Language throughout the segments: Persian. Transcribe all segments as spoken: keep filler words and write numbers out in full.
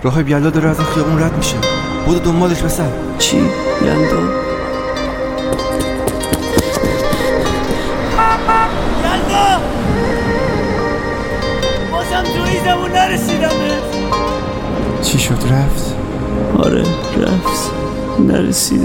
راه یلدا داره از این خیابون رد میشه. بودو دنبالش بسر. چی؟ یلدا؟ یلدا بازم توی زمون نرسیدم. چی شد رفت؟ آره رفت، نرسیده.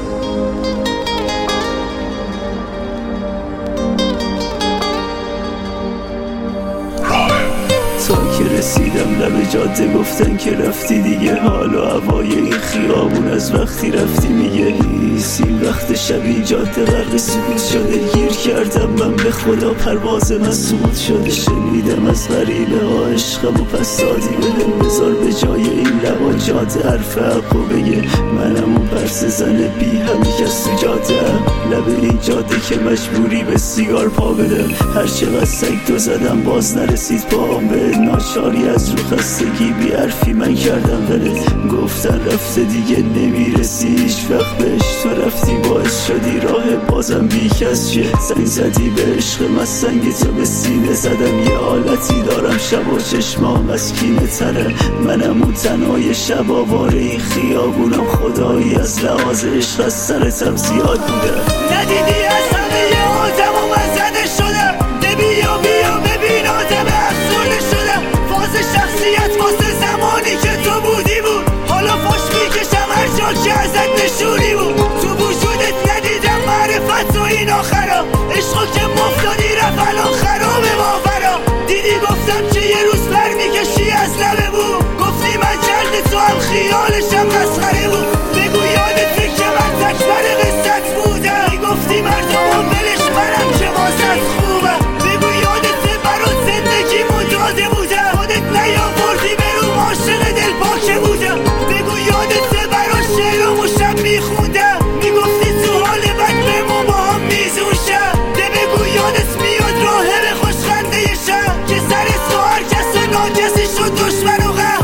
تا که رسیدم لب جاده گفتن که رفتی دیگه. حال و هوای این خیابون از وقتی رفتی میگه نیست. این وقت شب این جاده غرق سکوت شده. گیر کردم من به خدا، پرواز من سود شده. شنیدم از غریبه ها عشقم و پس دادی بهم. بذار به جای این لبا جاده حرف حق و بگه. منم اون پرس زن بی همی کس تو جاده هم. لب این جاده که مجبوری به سیگار پا بده. هرچقدر سگ تو زدم باز نرسید پاهم به. ناچاری از رو خستگی بی حرفی من کردم دلت. گفتن رفته دیگه نمیرسی هیچ وقت بهش. تو رفتی باعث شدی راه بازم بی کس شه. زنگ زدی به عشق من سنگ تو به سینه زدم. یه حالتی دارم شب و چشمام از کینه تره. منم اون تنهای شب آواره این خیابونم. خدایی از لحاظ عشق از سرتم زیاد بوده. ندیدی از همه آدم و من زده شدم. نبیا بیا ببین آدم افسرده شدم. فاز شخصیت واسه زمانی که تو بودی بود. حالا فاش میکشم هر جا که ازت نشونی بود. تو وجودت ندیدم معرفت و این آخرا. عشقا که مفتادی رفت الان خرابه باورا. دیدی گفتم که یه روز پر میکشی از لبه بود. گفتی من جلد تو هم خیالشم مسخره بود. بگو یادته که من تکبر قصت بودم. گفتی مردم ولش منم که واسط خوبم. بگو یادته برات زندگی مداده بودم. خودت نیاوردی برو عاشق دل پاکه بودم. بگو یادته برات شعرامو شب میخوندم. میگفتی تو حال بد بمون با هم میزون شم. ده بگو یادت میاد راهه به خوشخنده شم. که سر تو هر کس و ناکسی شد دشمن و غم.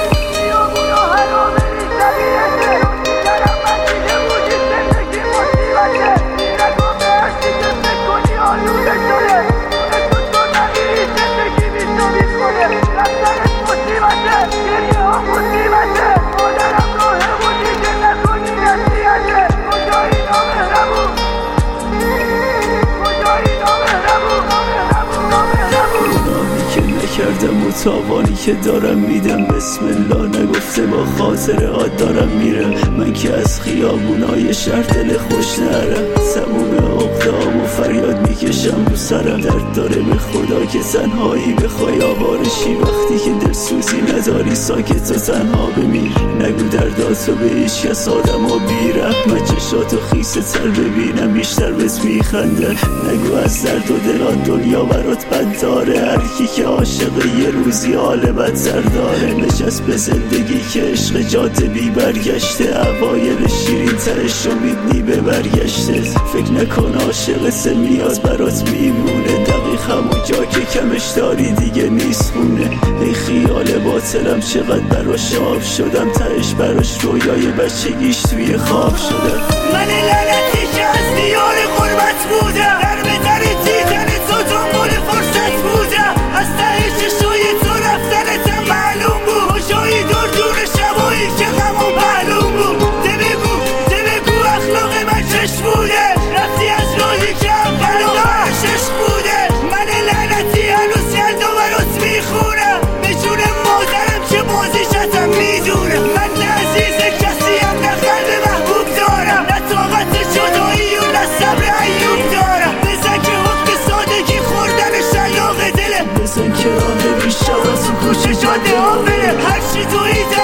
کردم و تاوانی که دارم میدم. بسم الله نگفته با خاطرات دارم میرم. من که از خیابونای شهر دل خوش نرم. تموم عقده‌ام و فریاد میکشم رو سرم. درد داره به خدا که تنهایی بخوای آوارشی. وقتی که دلسوزی نداری ساکت و تنها بمیر. نگو درداتو به هیچ کس آدم ها بی رحمت. چشاتو خیسه تر ببینم بیشتر بهت میخنده. نگو از درد و دلان دنیا برات بد داره. هر کی که عاشق یه روزی حال بدتر داره. نشست به زندگی که عشق جاده بی برگشته. اوایل شیرین ترش امیدنی به برگشته. فکر نکن عاشقت میاد برات میمونه. دقیق همون جا که کمش داری دیگه نیست خونه. ای خیال باطلم چقدر براش آب شدم. تهش براش رویای بچگیش توی خواب شدم. من لعنتی که از دیار غربت بودم. در به در دیدن تو دنبال فرصت بودم. از ته چشای تو رفتنتم معلوم بود. کجایی دور دور شبایی که غمم معلوم بود. ده بگو ده بگو اخلاق من چش بوده. رفتی از راهی که اول و عشق بوده. من لعنتی هنوز یلدا برات میخونم. به جون مادرم که بازیشتم میدونم. من نه عزیز کسیم نه قلب محبوب دارم. نه طاقت جدایی و نه صبر ایوب دارم. بزن که حکم سادگی خوردن شلاق دلم. بزن که راه بیشتر از تو کوچه جاده ها بره. هرچی توی